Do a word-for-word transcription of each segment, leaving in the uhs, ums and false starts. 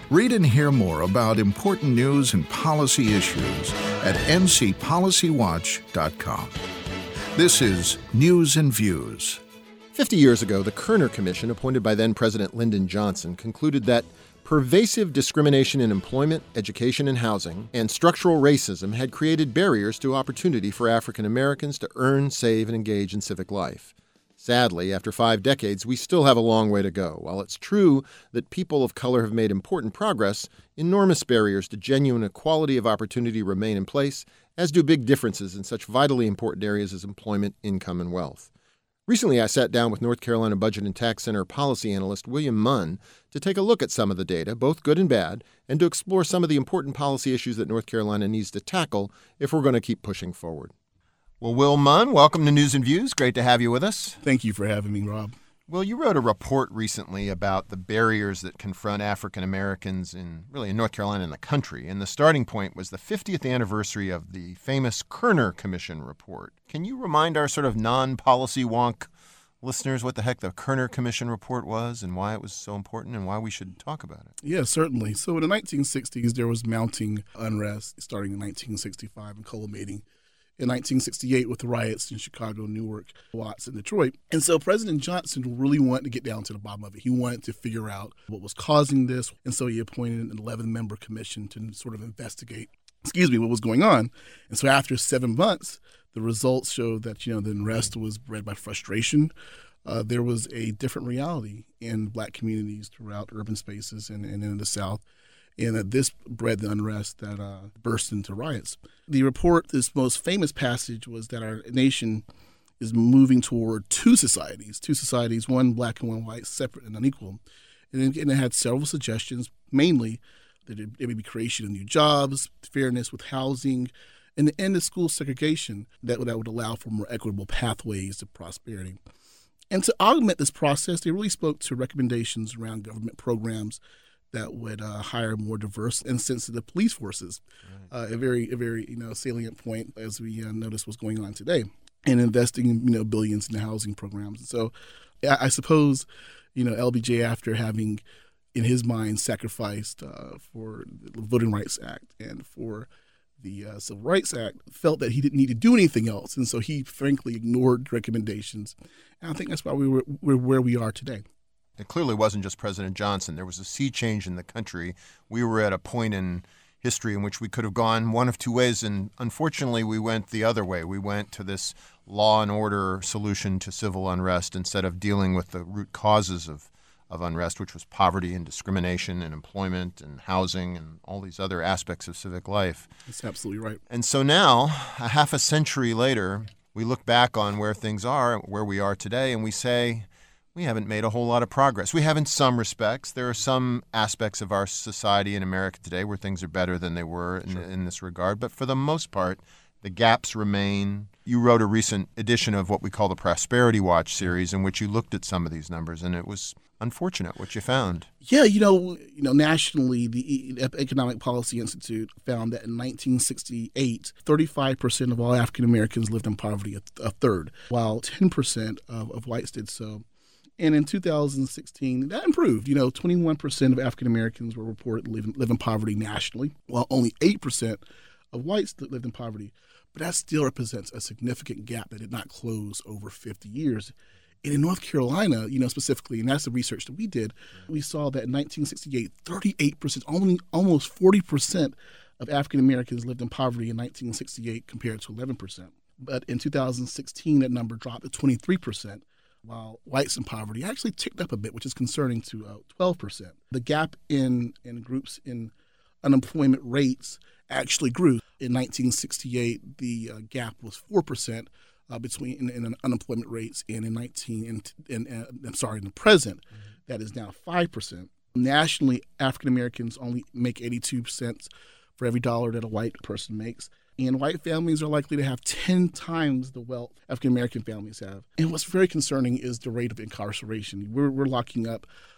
Read and hear more about important news and policy issues at n c policy watch dot com. This is News and Views. Fifty years ago, the Kerner Commission, appointed by then-President Lyndon Johnson, concluded that pervasive discrimination in employment, education, and housing, and structural racism had created barriers to opportunity for African Americans to earn, save, and engage in civic life. Sadly, after five decades, we still have a long way to go. While it's true that people of color have made important progress, enormous barriers to genuine equality of opportunity remain in place, as do big differences in such vitally important areas as employment, income, and wealth. Recently, I sat down with North Carolina Budget and Tax Center policy analyst William Munn to take a look at some of the data, both good and bad, and to explore some of the important policy issues that North Carolina needs to tackle if we're going to keep pushing forward. Well, Will Munn, welcome to News and Views. Great to have you with us. Thank you for having me, Rob. Well, you wrote a report recently about the barriers that confront African Americans in really in North Carolina and the country. And the starting point was the fiftieth anniversary of the famous Kerner Commission report. Can you remind our sort of non-policy wonk listeners what the heck the Kerner Commission report was and why it was so important and why we should talk about it? Yeah, certainly. So in the nineteen sixties, there was mounting unrest starting in nineteen sixty-five and culminating in nineteen sixty-eight with the riots in Chicago, Newark, Watts, and Detroit. And so President Johnson really wanted to get down to the bottom of it. He wanted to figure out what was causing this. And so he appointed an eleven-member commission to sort of investigate, excuse me, what was going on. And so after seven months, the results showed that, you know, the unrest was bred by frustration. Uh, there was a different reality in black communities throughout urban spaces and, and in the South. And that this bred the unrest that uh, burst into riots. The report, this most famous passage, was that our nation is moving toward two societies, two societies, one black and one white, separate and unequal. And it, and it had several suggestions, mainly that it, it would be creation of new jobs, fairness with housing, and the end of school segregation that, that would allow for more equitable pathways to prosperity. And to augment this process, they really spoke to recommendations around government programs that would uh, hire more diverse and sensitive police forces, right. uh, a very, a very, you know, salient point as we uh, notice what's going on today, and investing, you know, billions in the housing programs. And so, I, I suppose, you know, L B J, after having, in his mind, sacrificed uh, for the Voting Rights Act and for the uh, Civil Rights Act, felt that he didn't need to do anything else, and so he frankly ignored recommendations. And I think that's why we were we're where we are today. It clearly wasn't just President Johnson. There was a sea change in the country. We were at a point in history in which we could have gone one of two ways, and unfortunately we went the other way. We went to this law and order solution to civil unrest instead of dealing with the root causes of, of unrest, which was poverty and discrimination and employment and housing and all these other aspects of civic life. That's absolutely right. And so now, a half a century later, we look back on where things are, where we are today, and we say, we haven't made a whole lot of progress. We have in some respects. There are some aspects of our society in America today where things are better than they were in, sure. in this regard. But for the most part, the gaps remain. You wrote a recent edition of what we call the Prosperity Watch series in which you looked at some of these numbers, and it was unfortunate what you found. Yeah, you know, you know, nationally, the Economic Policy Institute found that in nineteen sixty-eight, thirty-five percent of all African Americans lived in poverty, a, a third, while ten percent of, of whites did so. And in two thousand sixteen, that improved. You know, twenty-one percent of African Americans were reported to live in, live in poverty nationally, while only eight percent of whites lived in poverty. But that still represents a significant gap that did not close over fifty years. And in North Carolina, you know, specifically, and that's the research that we did, we saw that in nineteen sixty-eight, thirty-eight percent, only almost forty percent of African Americans lived in poverty in nineteen sixty-eight compared to eleven percent. But in two thousand sixteen, that number dropped to twenty-three percent. While whites in poverty actually ticked up a bit, which is concerning, to uh, twelve percent. The gap in, in groups in unemployment rates actually grew. In nineteen sixty-eight, the uh, gap was four percent uh, between in, in unemployment rates, and in nineteen in, in, in, I'm sorry, in the present, mm-hmm. that is now five percent. Nationally, African Americans only make eighty-two cents for every dollar that a white person makes. And white families are likely to have ten times the wealth African-American families have. And what's very concerning is the rate of incarceration. We're, we're locking up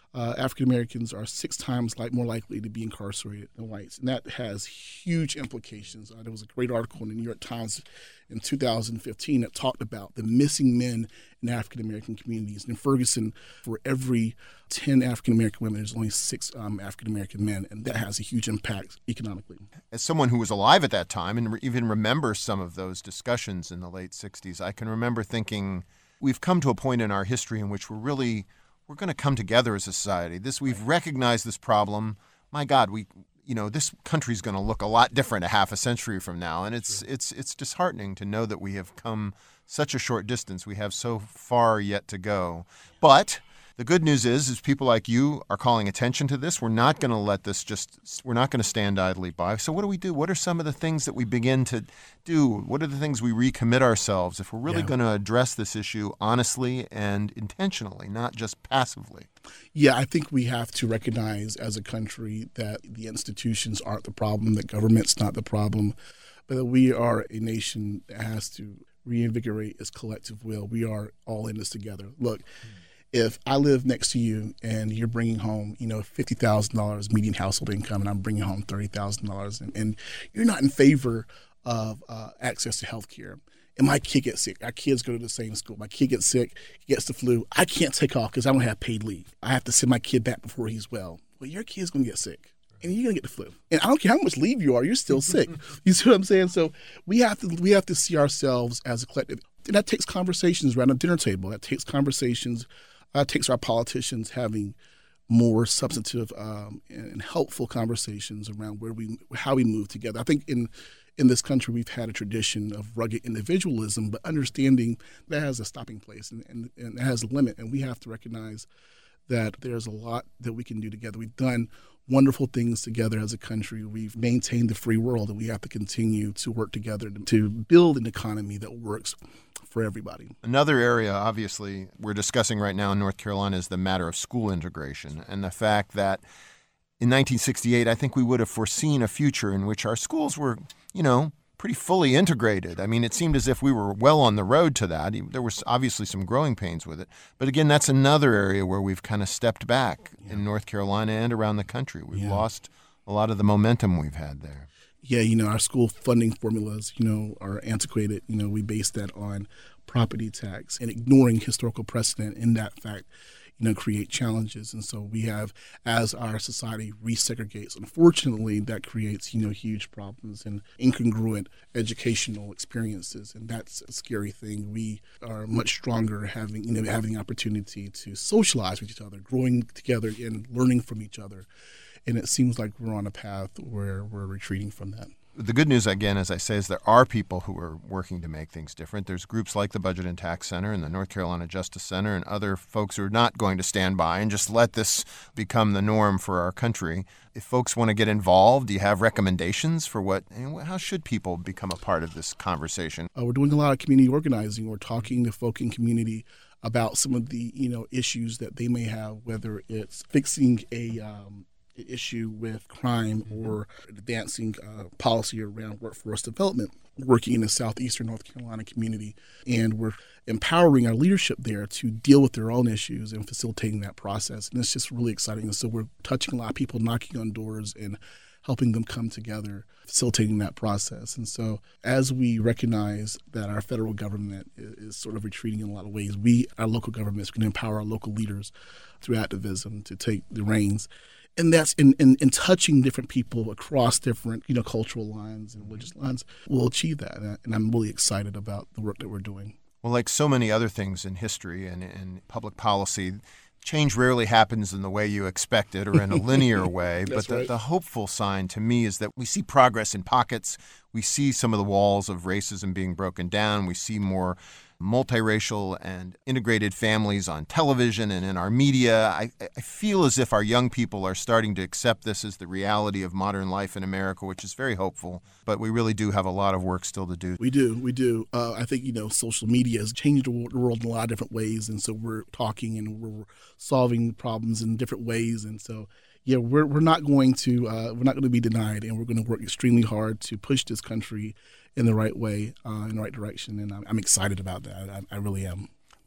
uh, African Americans are six times like more likely to be incarcerated than whites, and that has huge implications. Uh, there was a great article in the New York Times in two thousand fifteen that talked about the missing men in African American communities. In Ferguson, for every ten African American women, there's only six um, African American men, and that has a huge impact economically. As someone who was alive at that time and re- even remembers some of those discussions in the late sixties, I can remember thinking we've come to a point in our history in which we're really we're going to come together as a society. This we've recognized this problem. My God, we you know this country's going to look a lot different a half a century from now, and it's sure. it's it's disheartening to know that we have come such a short distance. We have so far yet to go, but the good news is, is people like you are calling attention to this. We're not going to let this just, we're not going to stand idly by. So what do we do? What are some of the things that we begin to do? What are the things we recommit ourselves if we're really yeah. going to address this issue honestly and intentionally, not just passively? Yeah, I think we have to recognize as a country that the institutions aren't the problem, that government's not the problem, but that we are a nation that has to reinvigorate its collective will. We are all in this together. Look, mm-hmm. if I live next to you and you're bringing home, you know, fifty thousand dollars median household income, and I'm bringing home thirty thousand dollars, and, and you're not in favor of uh, access to health care, and my kid gets sick, our kids go to the same school, my kid gets sick, he gets the flu, I can't take off because I don't have paid leave. I have to send my kid back before he's well. Well, your kid's going to get sick, and you're going to get the flu. And I don't care how much leave you are, you're still sick. You see what I'm saying? So we have to we have to see ourselves as a collective. And that takes conversations around a dinner table. That takes conversations Uh, it takes our politicians having more substantive um, and helpful conversations around where we, how we move together. I think in in this country we've had a tradition of rugged individualism, but understanding that has a stopping place and, and, and it has a limit. And we have to recognize that there's a lot that we can do together. We've done wonderful things together as a country. We've maintained the free world, and we have to continue to work together to, to build an economy that works for everybody. Another area, obviously, we're discussing right now in North Carolina is the matter of school integration and the fact that in nineteen sixty-eight, I think we would have foreseen a future in which our schools were, you know, pretty fully integrated. I mean, it seemed as if we were well on the road to that. There was obviously some growing pains with it. But again, that's another area where we've kind of stepped back yeah. in North Carolina and around the country. We've yeah. lost a lot of the momentum we've had there. Yeah, you know, our school funding formulas, you know, are antiquated. You know, we base that on property tax, and ignoring historical precedent in that fact, you know, create challenges. And so we have, as our society resegregates, unfortunately, that creates, you know, huge problems and incongruent educational experiences. And that's a scary thing. We are much stronger having, you know, having the opportunity to socialize with each other, growing together and learning from each other. And it seems like we're on a path where we're retreating from that. The good news, again, as I say, is there are people who are working to make things different. There's groups like the Budget and Tax Center and the North Carolina Justice Center and other folks who are not going to stand by and just let this become the norm for our country. If folks want to get involved, do you have recommendations for what, how should people become a part of this conversation? Uh, we're doing a lot of community organizing. We're talking to folk in community about some of the, you know, issues that they may have, whether it's fixing a um, issue with crime or advancing uh, policy around workforce development, working in the southeastern North Carolina community. And we're empowering our leadership there to deal with their own issues and facilitating that process. And it's just really exciting. And so we're touching a lot of people, knocking on doors and helping them come together, facilitating that process. And so as we recognize that our federal government is, is sort of retreating in a lot of ways, we, our local governments, can empower our local leaders through activism to take the reins. And that's in, in, in touching different people across different, you know, cultural lines and religious lines. We'll achieve that. And, I, and I'm really excited about the work that we're doing. Well, like so many other things in history and in public policy, change rarely happens in the way you expect it or in a linear way. But the, right. the hopeful sign to me is that we see progress in pockets. We see some of the walls of racism being broken down. We see more multiracial and integrated families on television and in our media. I, I feel as if our young people are starting to accept this as the reality of modern life in America, which is very hopeful. But we really do have a lot of work still to do. We do. We do. Uh, I think, you know, social media has changed the world in a lot of different ways. And so we're talking and we're solving problems in different ways. And so, yeah, we're we're not going to uh, we're not going to be denied, and we're going to work extremely hard to push this country in the right way, uh, in the right direction. And I'm, I'm excited about that. I, I really am.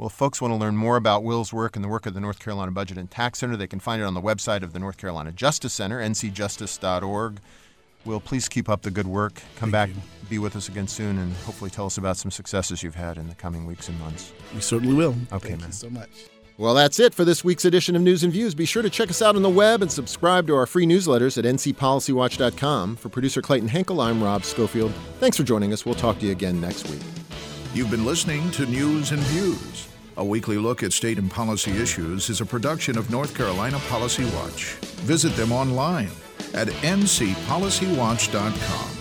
Well, if folks want to learn more about Will's work and the work of the North Carolina Budget and Tax Center, they can find it on the website of the North Carolina Justice Center, n c justice dot org. Will, please keep up the good work. Come Thank back, you. be with us again soon, and hopefully tell us about some successes you've had in the coming weeks and months. We certainly will. Okay, Thank man. you so much. Well, that's it for this week's edition of News and Views. Be sure to check us out on the web and subscribe to our free newsletters at n c policy watch dot com. For producer Clayton Henkel, I'm Rob Schofield. Thanks for joining us. We'll talk to you again next week. You've been listening to News and Views. A weekly look at state and policy issues is a production of North Carolina Policy Watch. Visit them online at n c policy watch dot com.